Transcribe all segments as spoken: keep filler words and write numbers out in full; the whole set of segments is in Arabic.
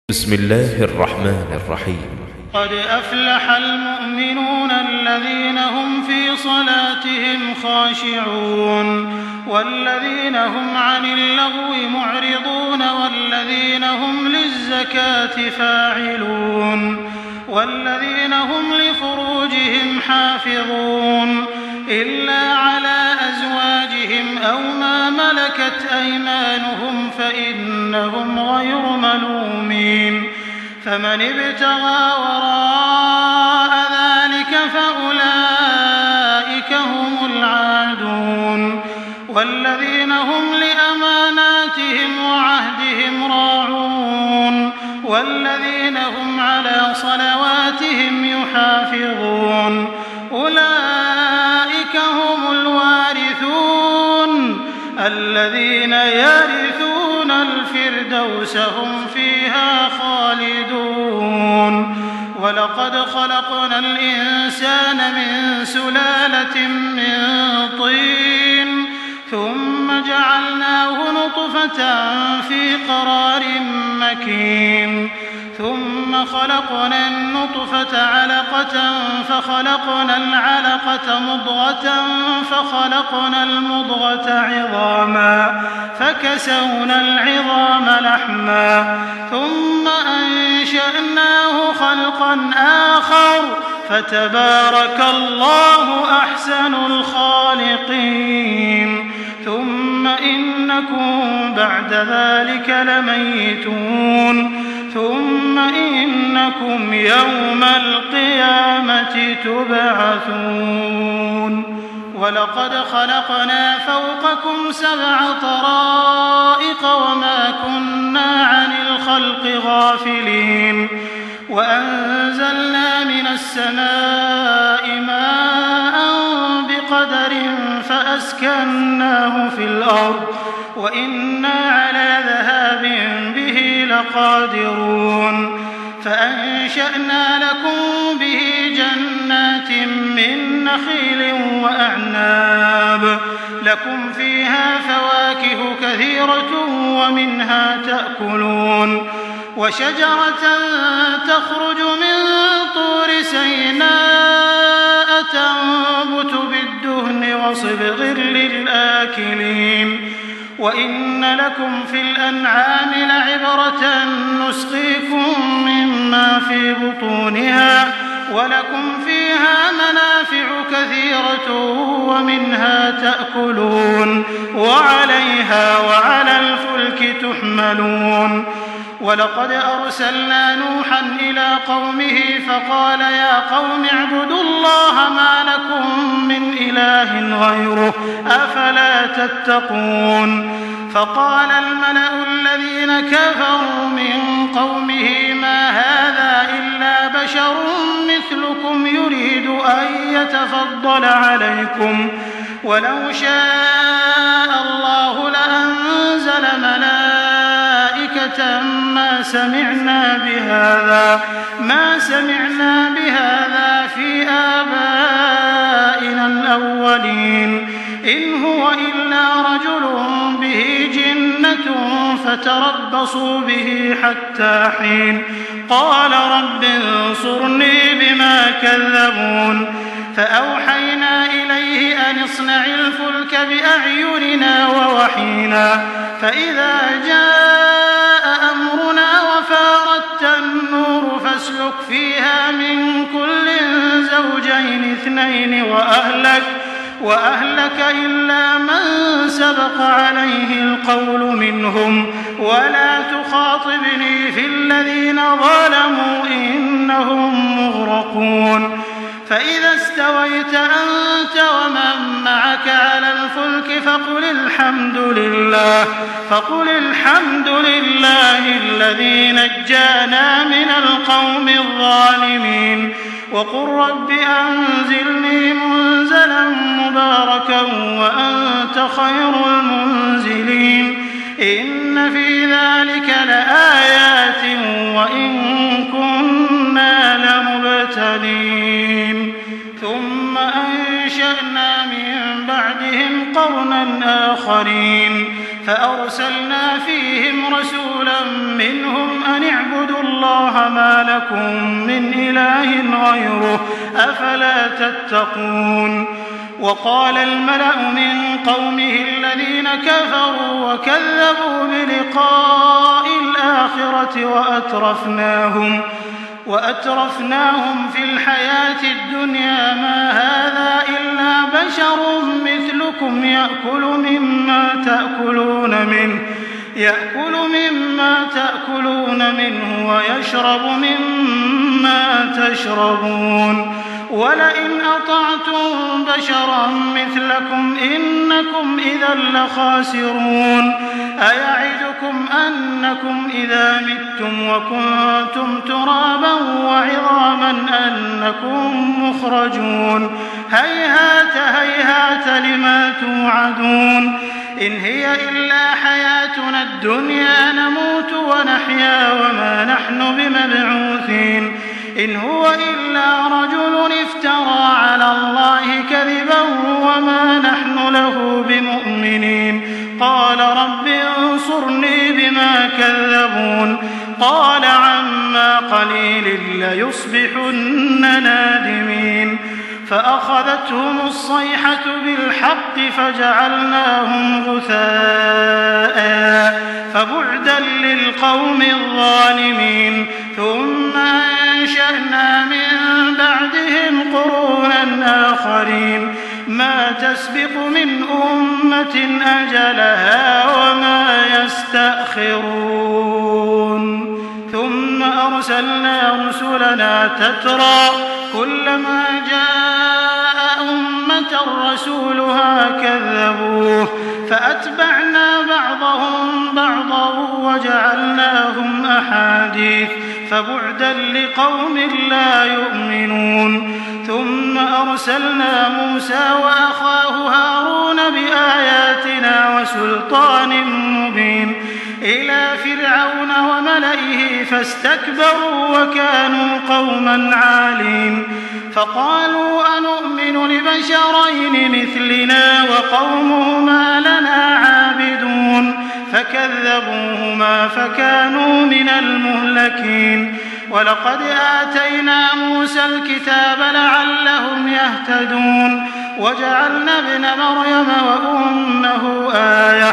بسم الله الرحمن الرحيم. قد أفلح المؤمنون الذين هم في صلاتهم خاشعون والذين هم عن اللغو معرضون والذين هم للزكاة فاعلون والذين هم لفروجهم حافظون إلا على أزواجهم أو ما ملكت أيمانهم فإنهم غير ملومين فمن ابتغى وراء ذلك فأولئك هم العادون والذين هم لأماناتهم وعهدهم راعون والذين هم على صلواتهم يحافظون أولئك هم الوارثون الذين يرثون الفردوس هم فيها خالدون ولقد خلقنا الإنسان من سلالة من طين ثم جعلناه نطفة في قرار مكين ثم خلقنا النطفة علقة فخلقنا العلقة مضغة فخلقنا المضغة عظاما فكسونا العظام لحما ثم أنشأناه خلقا آخر فتبارك الله أحسن الخالقين ثم إنكم بعد ذلك لميتون ثم إنكم يوم القيامة تبعثون ولقد خلقنا فوقكم سبع طرائق وما كنا عن الخلق غافلين وأنزلنا من السماء ماء بقدر فأسكناه في الأرض وإنا على ذهاب به لقادرون فأنشأنا لكم به جنات من نخيل وأعناب لكم فيها فواكه كثيرة ومنها تأكلون وشجرة تخرج من طور سيناء تنبت بالدهن وصبغ للآكلين وإن لكم في الأنعام لعبرة نسقيكم مما في بطونها ولكم فيها منافع كثيرة ومنها تأكلون وعليها وعلى الفلك تحملون ولقد أرسلنا نوحا إلى قومه فقال يا قوم اعبدوا الله ما لكم من إله غيره أفلا تتقون فقال الملأ الذين كفروا من قومه ما هذا إلا بشر مثلكم يريد أن يتفضل عليكم ولو شاء الله لأنزل ملائكة ما سمعنا بهذا ما سمعنا بهذا في آبائنا الأولين إن هو إلا رجل به جنة فتربصوا به حتى حين قال رب انصرني بما كذبون فأوحينا إليه أن اصنع الفلك بأعيننا ووحينا فإذا جاء أمرنا وفارت النور فاسلك فيها من كل زوجين اثنين وأهلك وأهلك إلا من سبق عليه القول منهم ولا تخاطبني في الذين ظلموا إنهم مغرقون فإذا استويت أنت ومن معك على الفلك فقل الحمد لله فقل الحمد لله الذي نجانا من القوم الظالمين وقل رب أنزلني منزلا مباركا وأنت خير المنزلين إن في ذلك لآيات وإن كنا لمبتلين ثم أنشأنا من بعدهم قرنا آخرين فأرسلنا فيهم رسولا منهم أن اعبدوا ما لكم من إله غيره أفلا تتقون. وقال الملأ من قومه الذين كفروا وكذبوا بلقاء الآخرة وأترفناهم وأترفناهم في الحياة الدنيا ما هذا إلا بشر مثلكم يأكل مما تأكلون منه يأكل مما تأكلون منه ويشرب مما تشربون ولئن أطعتم بشرا مثلكم إنكم إذا لخاسرون. أيعدكم أنكم إذا متم وكنتم ترابا وعظاما أنكم مخرجون هيهات هيهات لما توعدون إن هي إلا حياتنا الدنيا نموت ونحيا وما نحن بمبعوثين إن هو إلا رجل افترى على الله كذبا وما نحن له بمؤمنين. قال رب انصرني بما كذبون قال عما قليل ليصبحن نادمين. فأخذتهم الصيحة بالحق فجعلناهم غثاء فبعدا للقوم الظالمين. ثم أنشأنا من بعدهم قرونا آخرين ما تسبق من أمة أجلها وما يستأخرون. ثم أرسلنا رسلنا تترى كلما جاء أمة رسولها كذبوه فأتبعنا بعضهم بعضا وجعلناهم أحاديث فبعدا لقوم لا يؤمنون. ثم أرسلنا موسى وأخاه هارون بآياتنا وسلطان مبين إلى فرعون وملئه فاستكبروا وكانوا قوما عالين. فقالوا أنؤمن لبشرين مثلنا وقومهما لنا عابدون فكذبوهما فكانوا من المهلكين. ولقد آتينا موسى الكتاب لعلهم يهتدون وجعلنا ابن مريم وأمه آية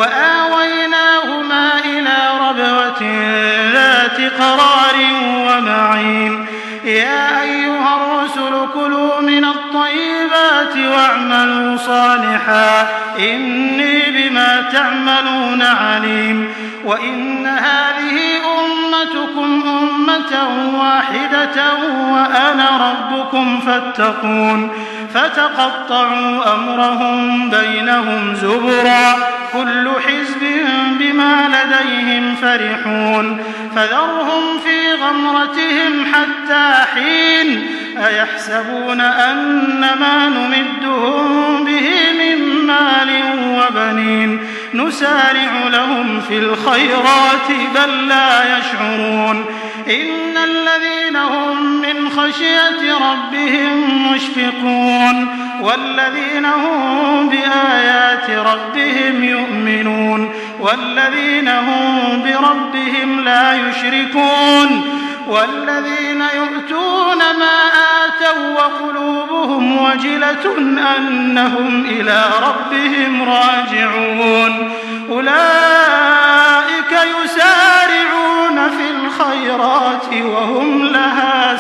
وآويناهما إلى ربوة ذات قرار ومعين. يا أيها الرسل كلوا من الطيبات واعملوا صالحا إني بما تعملون عليم. وإن هذه أمتكم أمة واحدة وأنا ربكم فاتقون. فتقطعوا أمرهم بينهم زبرا كل حزب بما لديهم فرحون. فذرهم في غمرتهم حتى حين أيحسبون أن ما نمدهم به من مال وبنين نسارع لهم في الخيرات بل لا يشعرون. إن الذين هم من خشية ربهم مشفقون والذين هم بآيات ربهم يؤمنون والذين هم بربهم لا يشركون والذين يؤتون ما آتوا وقلوبهم وجلة أنهم إلى ربهم راجعون. أولئك يسارعون في الخيرات وهم لها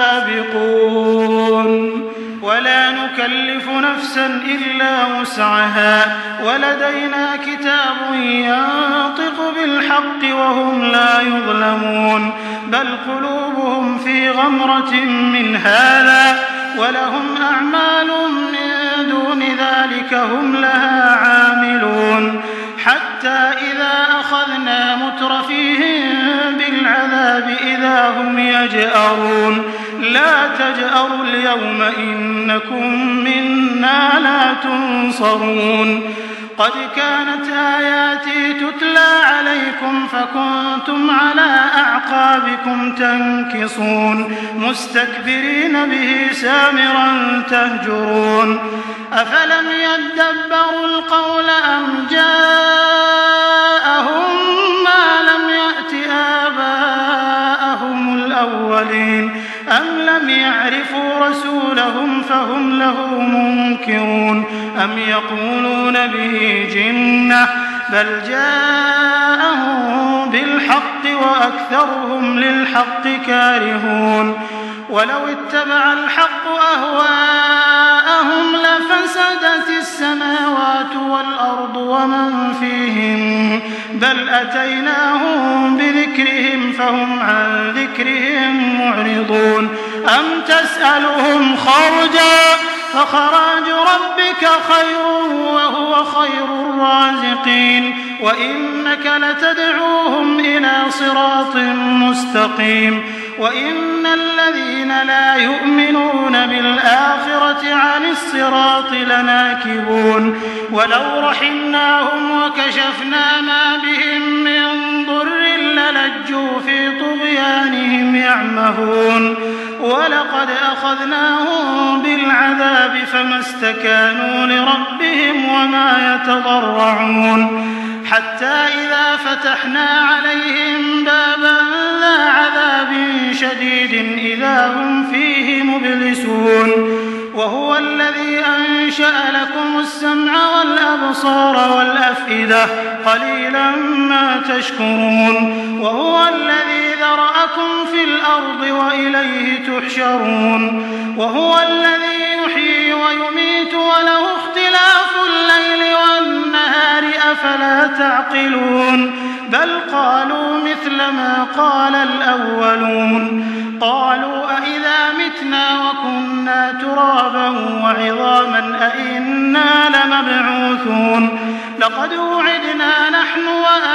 سابقون. ولا نكلف نفسا إلا وسعها ولدينا كتاب ينطق بالحق وهم لا يظلمون. بل قلوبهم في غمرة من هذا ولهم أعمال من دون ذلك هم لها عاملون. حتى إذا أخذنا مترفيهم بالعذاب إذا هم يجأرون. لا تجأروا اليوم إنكم منا لا تنصرون. قد كانت آياتي تتلى عليكم فكنتم على أعقابكم تنكصون مستكبرين به سامرا تهجرون. أفلم يدبروا القول أم جاءهم ما لم يأت آباءهم الأولين أم لم يعرفوا رسولهم فهم له منكرون أم يقولون به جنة بل جاءهم بالحق وأكثرهم للحق كارهون ولو اتبع الحق أهواءهم لفسدت السماوات والأرض ومن فيهم بل أتيناهم بذكرهم فهم عن ذكرهم معرضون أم تسألهم خرجا فخراج ربك خير وهو خير الرازقين وإنك لتدعوهم إلى صراط مستقيم وإن الذين لا يؤمنون بالآخرة عن الصراط لناكبون ولو رحمناهم وكشفنا ما بهم من ضر للجوا في طغيانهم يعمهون ولقد أخذناهم بالعذاب فما استكانوا لربهم وما يتضرعون حتى إذا فتحنا عليهم بابا ذا عذاب شديد إذا هم فيه مبلسون وهو الذي أنشأ لكم السمع والأبصار والأفئدة قليلا ما تشكرون وهو الذي ذرأكم في الأرض وإليه تحشرون وهو الذي يحيي ويميت وله اختلاف الليل والنهار أفلا تعقلون بل قالوا مثل ما قال الأولون قالوا أإذا متنا وكنا ترابا وعظاما أإنا لمبعوثون لقد وعدنا نحن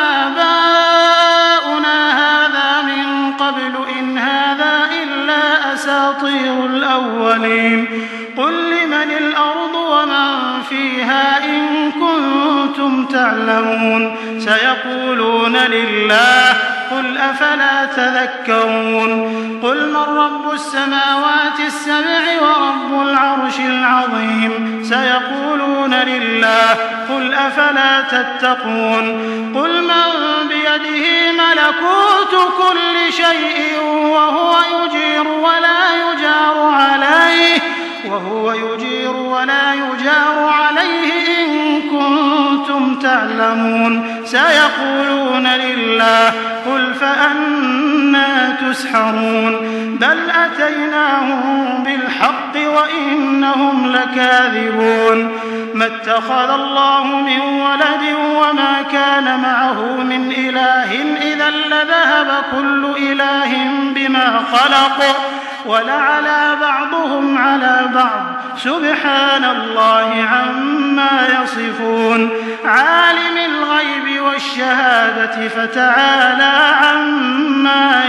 وآباؤنا هذا من قبل إن هذا إلا أساطير الأولين قل لمن الأرض ومن فيها إن كنتم تعلمون سيقولون لله قل أفلا تذكرون قل من رب السماوات السبع ورب العرش العظيم سيقولون لله قل أفلا تتقون قل من بيده ملكوت كل شيء وهو يجير ولا يجار عليه وهو يجير ولا يجار عليه إن كنتم تعلمون سيقولون لله قل فأنى تسحرون بل أتيناهم بالحق وإنهم لكاذبون ما اتخذ الله من ولد وما كان معه من إله إذا لذهب كل إله بما خلق ولعلى بعضهم على بعض سبحان الله عما يصفون عالم الغيب والشهادة فتعالى عما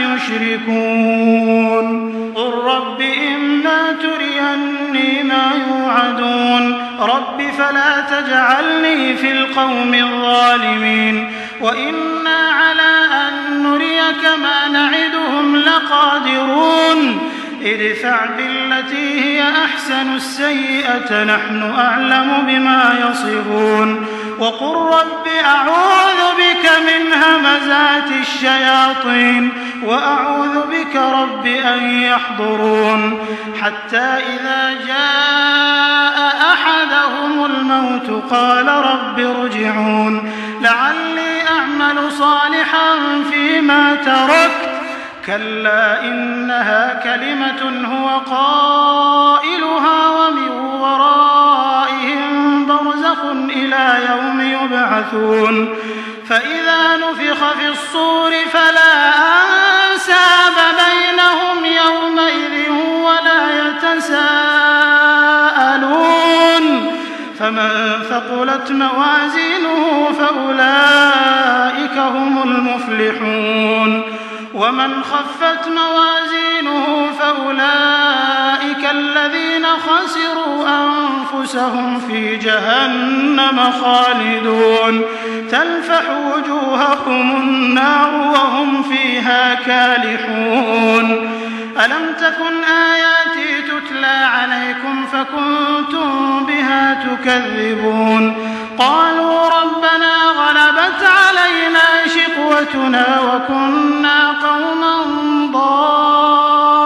يشركون قل رب إما تريني ما يوعدون رب فلا تجعلني في القوم الظالمين وإنا على أن نريك ما نعدهم لقادرون ادفع بالتي هي أحسن السيئة نحن أعلم بما يصفون وقل رب أعوذ بك من همزات الشياطين وأعوذ بك رب أن يحضرون حتى إذا جاء أحدهم الموت قال رب ارجعون لعلي أعمل صالحا فيما تركت كلا إنها كلمة هو قائلها ومن ورائهم برزخ إلى يوم يبعثون فإذا نفخ في الصور فلا أنساب بينهم يومئذ ولا يتساءلون فمن ثقلت موازينه فأولئك هم المفلحون ومن خفت موازينه فأولئك الذين خسروا أنفسهم في جهنم خالدون تلفح وجوههم النار وهم فيها كالحون ألم تكن آياتي تتلى عليكم فكنتم بها تكذبون قالوا ربنا غلبت علينا شقوتنا وكنا قوما ضالين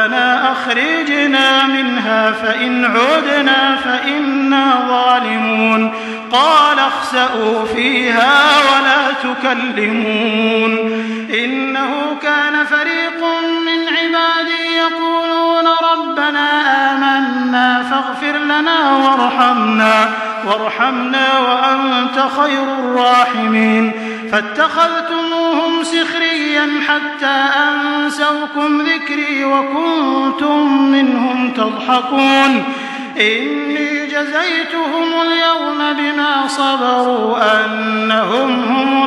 ربنا أخرجنا منها فإن عدنا فإنا ظالمون قال اخسئوا فيها ولا تكلمون إنه كان فريق من عبادي يقولون ربنا آمنا فاغفر لنا وارحمنا وارحمنا وأنت خير الراحمين فاتخذتموهم سخريا حتى أنسوكم ذكري وكنتم منهم تضحكون إني جزيتهم اليوم بما صبروا أنهم هم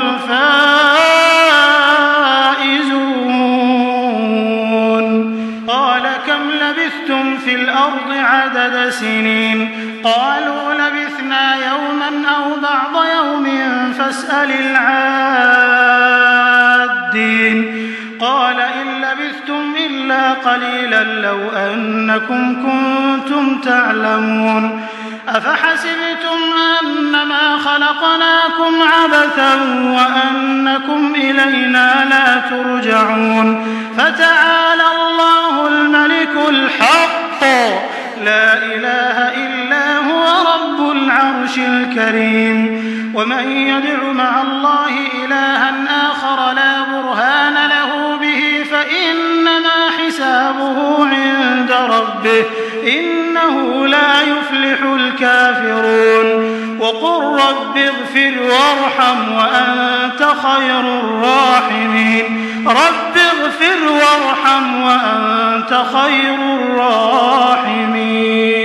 الفائزون قال كم لبثتم في الأرض عدد سنين قالوا لبثنا يوما أو بعض يوم فاسأل العادين قال إن لبثتم إلا قليلا لو أنكم كنتم تعلمون أفحسبتم أنما خلقناكم عبثا وأنكم إلينا لا ترجعون فتعالى الله الملك الحق لا إله إلا هو رب العرش الكريم ومن يدع مع الله إلها آخر لا برهان له به فإنما حسابه عند ربه إنه لا يفلح الكافرون وقل رب اغفر وارحم وأنت خير الراحمين رب اغفر وارحم وأنت خير الراحمين